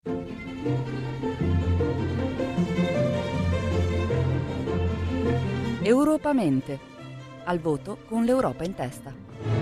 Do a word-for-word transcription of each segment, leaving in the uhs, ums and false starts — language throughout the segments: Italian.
Europamente, al voto con l'Europa in testa.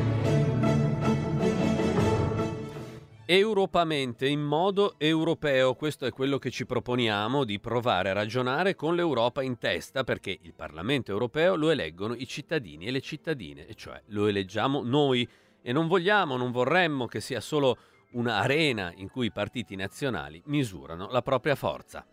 Europamente, in modo europeo, questo è quello che ci proponiamo di provare a ragionare con l'Europa in testa, perché il Parlamento europeo lo eleggono i cittadini e le cittadine, e cioè lo eleggiamo noi, e non vogliamo, non vorremmo che sia solo un'arena in cui i partiti nazionali misurano la propria forza.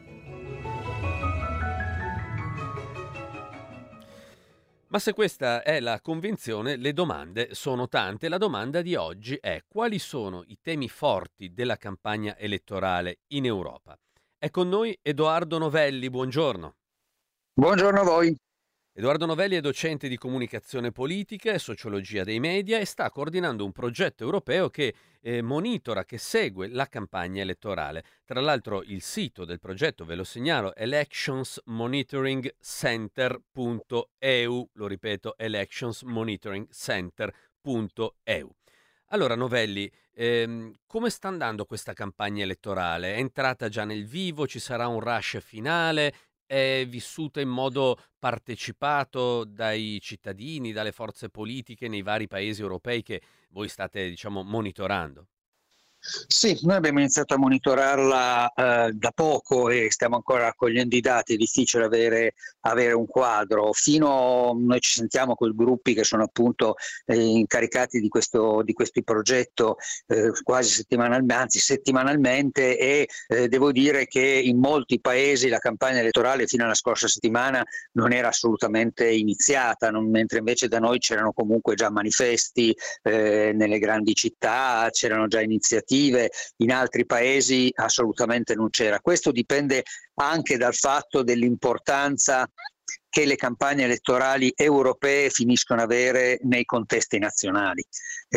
Ma se questa è la convinzione, le domande sono tante. La domanda di oggi è: quali sono i temi forti della campagna elettorale in Europa? È con noi Edoardo Novelli, buongiorno. Buongiorno a voi. Edoardo Novelli è docente di comunicazione politica e sociologia dei media e sta coordinando un progetto europeo che eh, monitora, che segue la campagna elettorale. Tra l'altro il sito del progetto, ve lo segnalo, elections monitoring center punto e u, lo ripeto, elections monitoring center punto e u. Allora Novelli, ehm, come sta andando questa campagna elettorale? È entrata già nel vivo? Ci sarà un rush finale? È vissuta in modo partecipato dai cittadini, dalle forze politiche nei vari paesi europei che voi state, diciamo, monitorando? Sì, noi abbiamo iniziato a monitorarla eh, da poco e stiamo ancora raccogliendo i dati, è difficile avere, avere un quadro. Fino noi ci sentiamo con i gruppi che sono appunto eh, incaricati di questo, di questo progetto eh, quasi settimanalmente, anzi settimanalmente, e eh, devo dire che in molti paesi la campagna elettorale fino alla scorsa settimana non era assolutamente iniziata, non, mentre invece da noi c'erano comunque già manifesti eh, nelle grandi città, c'erano già iniziative. In altri paesi assolutamente non c'era. Questo dipende anche dal fatto dell'importanza che le campagne elettorali europee finiscono ad avere nei contesti nazionali.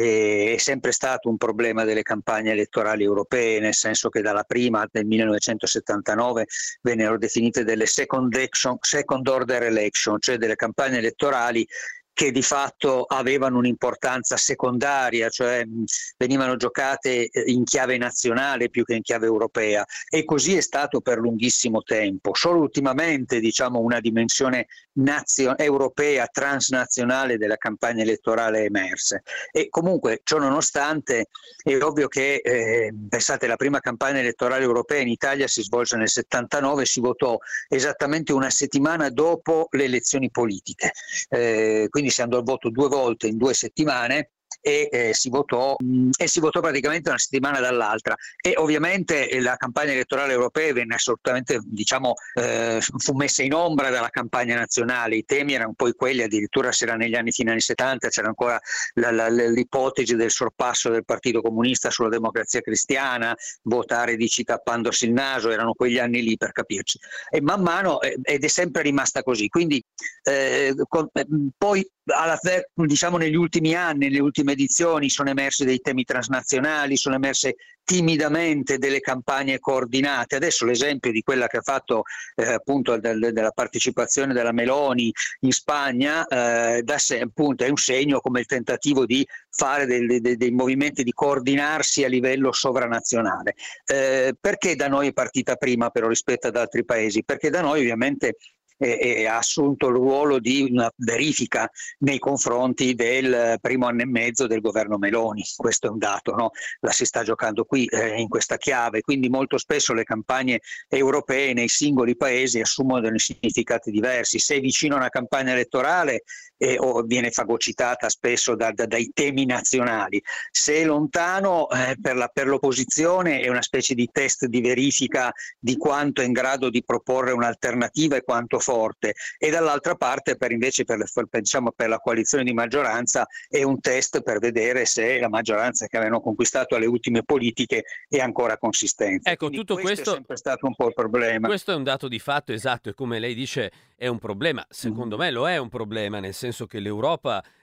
E è sempre stato un problema delle campagne elettorali europee, nel senso che dalla prima del millenovecentosettantanove vennero definite delle second, action, second order election, cioè delle campagne elettorali che di fatto avevano un'importanza secondaria, cioè mh, venivano giocate in chiave nazionale più che in chiave europea, e così è stato per lunghissimo tempo. Solo ultimamente, diciamo, una dimensione nazio- europea, transnazionale della campagna elettorale è emersa. E comunque, ciò nonostante, è ovvio che, eh, pensate, la prima campagna elettorale europea in Italia si svolse nel settantanove, si votò esattamente una settimana dopo le elezioni politiche. Eh, quindi si andò al voto due volte in due settimane e, eh, si votò, mh, e si votò praticamente una settimana dall'altra, e ovviamente eh, la campagna elettorale europea venne assolutamente, diciamo, eh, fu messa in ombra dalla campagna nazionale. I temi erano poi quelli, addirittura c'era negli anni fino agli anni settanta, c'era ancora la, la, l'ipotesi del sorpasso del Partito Comunista sulla Democrazia Cristiana, votare dici tappandosi il naso, erano quegli anni lì, per capirci, e man mano eh, ed è sempre rimasta così. Quindi eh, con, eh, poi alla, diciamo negli ultimi anni, nelle ultime edizioni sono emersi dei temi transnazionali, sono emerse timidamente delle campagne coordinate. Adesso l'esempio di quella che ha fatto eh, appunto del, della partecipazione della Meloni in Spagna eh, da sé, appunto, è un segno come il tentativo di fare dei, dei, dei movimenti di coordinarsi a livello sovranazionale. Eh, perché da noi è partita prima però rispetto ad altri paesi? Perché da noi ovviamente E, e ha assunto il ruolo di una verifica nei confronti del primo anno e mezzo del governo Meloni. Questo è un dato, no? La si sta giocando qui eh, in questa chiave, quindi molto spesso le campagne europee nei singoli paesi assumono dei significati diversi. Se è vicino a una campagna elettorale eh, o viene fagocitata spesso da, da, dai temi nazionali, se è lontano eh, per, la, per l'opposizione è una specie di test di verifica di quanto è in grado di proporre un'alternativa e quanto forte, e dall'altra parte per invece per, le, diciamo, per la coalizione di maggioranza è un test per vedere se la maggioranza che avevano conquistato alle ultime politiche è ancora consistente. Ecco, Quindi tutto questo, questo è sempre stato un po' il problema. Questo è un dato di fatto, esatto, e come lei dice è un problema. Secondo Mm. me lo è un problema, nel senso che l'Europa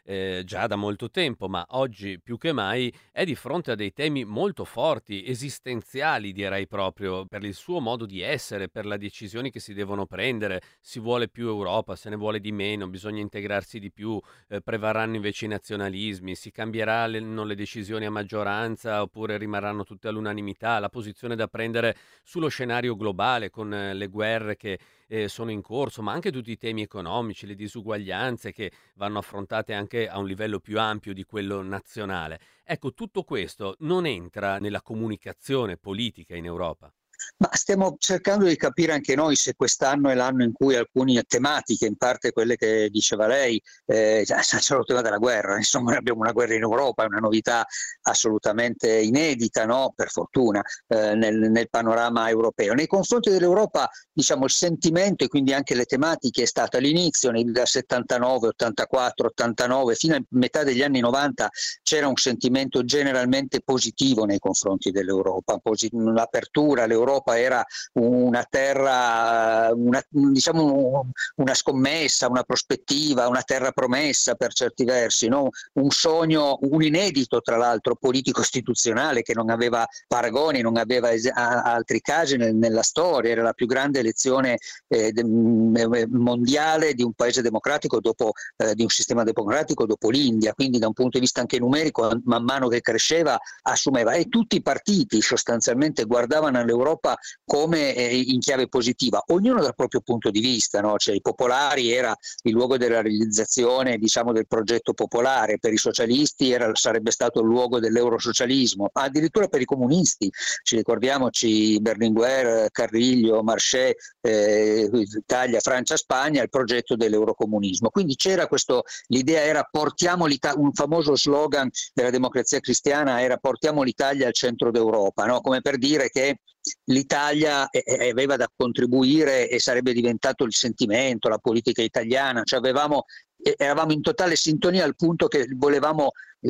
eh, già da molto tempo, ma oggi più che mai è di fronte a dei temi molto forti, esistenziali direi proprio, per il suo modo di essere, per le decisioni che si devono prendere. Si vuole più Europa, se ne vuole di meno, bisogna integrarsi di più, eh, prevarranno invece i nazionalismi, si cambieranno le decisioni a maggioranza oppure rimarranno tutte all'unanimità, la posizione da prendere sullo scenario globale con eh, le guerre che eh, sono in corso, ma anche tutti i temi economici, le disuguaglianze che vanno affrontate anche a un livello più ampio di quello nazionale. Ecco, tutto questo non entra nella comunicazione politica in Europa. Ma stiamo cercando di capire anche noi se quest'anno è l'anno in cui alcune tematiche, in parte quelle che diceva lei, eh, c'è il tema della guerra, insomma noi abbiamo una guerra in Europa, è una novità assolutamente inedita, no? Per fortuna, eh, nel, nel panorama europeo. Nei confronti dell'Europa, diciamo, il sentimento e quindi anche le tematiche è stato all'inizio, nel settantanove, ottantaquattro, ottantanove, fino a metà degli anni novanta c'era un sentimento generalmente positivo nei confronti dell'Europa, l'apertura, l'Europa era una terra, una, diciamo una scommessa, una prospettiva, una terra promessa per certi versi, no? Un sogno, un inedito tra l'altro politico-istituzionale che non aveva paragoni, non aveva es- altri casi nel, nella storia, era la più grande elezione eh, de- mondiale di un paese democratico dopo, eh, di un sistema democratico dopo l'India, quindi da un punto di vista anche numerico man mano che cresceva assumeva, e tutti i partiti sostanzialmente guardavano all'Europa come eh, in chiave positiva, ognuno dal proprio punto di vista, no? Cioè, i popolari era il luogo della realizzazione, diciamo, del progetto popolare, per i socialisti era, sarebbe stato il luogo dell'eurosocialismo, addirittura per i comunisti, ci ricordiamoci Berlinguer, Carrillo, Marchais, eh, Italia, Francia, Spagna, il progetto dell'eurocomunismo. Quindi c'era questo, l'idea era portiamo l'Italia, un famoso slogan della Democrazia Cristiana era portiamo l'Italia al centro d'Europa, no? Come per dire che l'Italia aveva da contribuire e sarebbe diventato il sentimento, la politica italiana, cioè avevamo, eravamo in totale sintonia al punto che volevamo,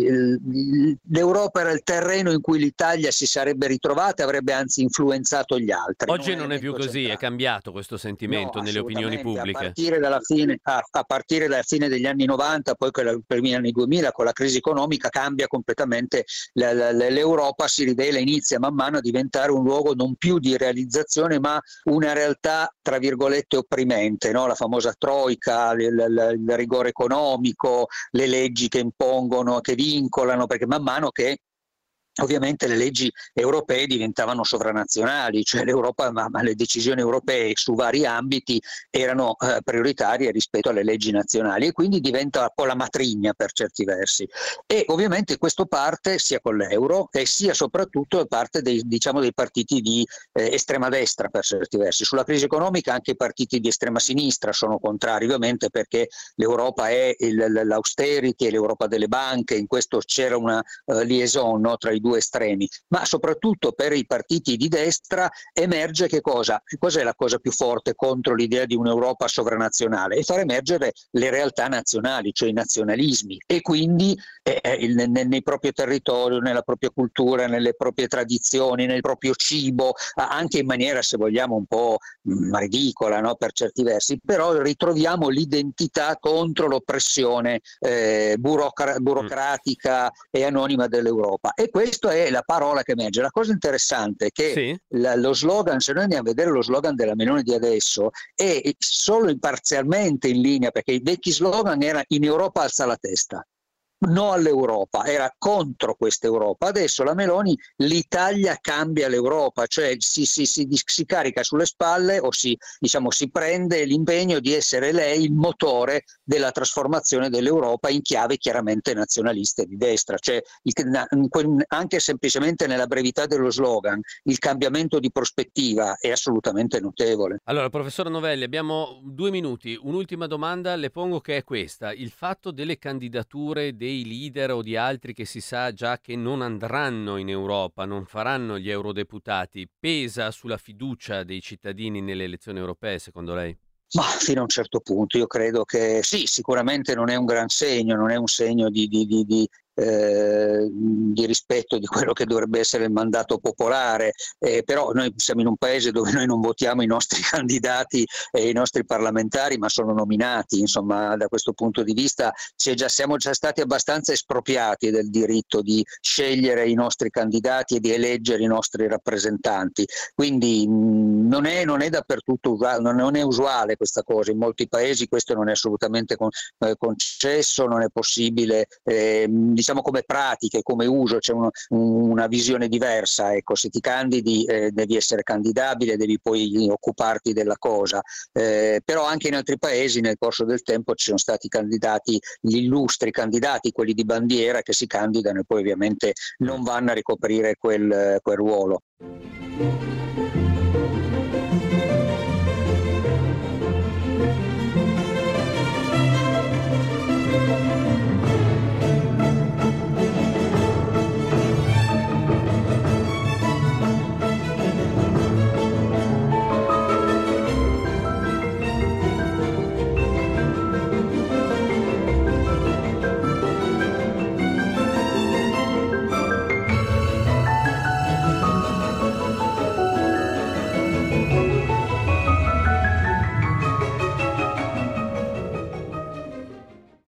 l'Europa era il terreno in cui l'Italia si sarebbe ritrovata e avrebbe anzi influenzato gli altri. Oggi non, non è più così, centrale. È cambiato questo sentimento no, nelle opinioni pubbliche. A partire, dalla fine, a, a partire dalla fine degli anni novanta, poi con i primi anni duemila, con la crisi economica, cambia completamente la, la, l'Europa, si rivela, inizia man mano a diventare un luogo non più di realizzazione, ma una realtà, tra virgolette, opprimente, no? La famosa troika, il, il, il rigore economico, le leggi che impongono, che vincolano, perché man mano che ovviamente le leggi europee diventavano sovranazionali, cioè l'Europa, ma, ma le decisioni europee su vari ambiti erano eh, prioritarie rispetto alle leggi nazionali e quindi diventa un po' la matrigna per certi versi. E ovviamente questo parte sia con l'euro e sia soprattutto parte dei, diciamo, dei partiti di eh, estrema destra per certi versi. Sulla crisi economica anche i partiti di estrema sinistra sono contrari, ovviamente, perché l'Europa è il, l'austerity, è l'Europa delle banche, in questo c'era una uh, liaison, no, tra i due estremi, ma soprattutto per i partiti di destra emerge che cosa? Cos'è la cosa più forte contro l'idea di un'Europa sovranazionale? E far emergere le realtà nazionali, cioè i nazionalismi, e quindi eh, il, nel, nel proprio territorio, nella propria cultura, nelle proprie tradizioni, nel proprio cibo, anche in maniera, se vogliamo, un po' mh, ridicola, no? Per certi versi, però ritroviamo l'identità contro l'oppressione eh, burocra- burocratica e anonima dell'Europa. E questo Questa è la parola che emerge. La cosa interessante è che sì. la, lo slogan, se noi andiamo a vedere lo slogan della Meloni di adesso, è solo parzialmente in linea, perché i vecchi slogan era in Europa alza la testa. No all'Europa, era contro questa Europa. Adesso la Meloni, l'Italia cambia l'Europa, cioè si, si, si, si carica sulle spalle o si, diciamo, si prende l'impegno di essere lei il motore della trasformazione dell'Europa in chiave chiaramente nazionalista e di destra, cioè il, anche semplicemente nella brevità dello slogan il cambiamento di prospettiva è assolutamente notevole. Allora, professor Novelli, abbiamo due minuti, un'ultima domanda le pongo, che è questa: il fatto delle candidature dei leader o di altri che si sa già che non andranno in Europa, non faranno gli eurodeputati, pesa sulla fiducia dei cittadini nelle elezioni europee, secondo lei? Ma fino a un certo punto io credo che sì, sicuramente non è un gran segno, non è un segno di, di, di, di eh, di rispetto di quello che dovrebbe essere il mandato popolare, eh, però noi siamo in un paese dove noi non votiamo i nostri candidati e i nostri parlamentari, ma sono nominati, insomma da questo punto di vista c'è già, siamo già stati abbastanza espropriati del diritto di scegliere i nostri candidati e di eleggere i nostri rappresentanti, quindi mh, non, è, non è dappertutto usuale, non è usuale questa cosa, in molti paesi questo non è assolutamente con, eh, concesso, non è possibile, eh, diciamo come pratiche, come uso c'è uno, una visione diversa, ecco, se ti candidi eh, devi essere candidabile, devi poi occuparti della cosa, eh, però anche in altri paesi nel corso del tempo ci sono stati candidati, gli illustri candidati, quelli di bandiera, che si candidano e poi ovviamente non vanno a ricoprire quel, quel ruolo.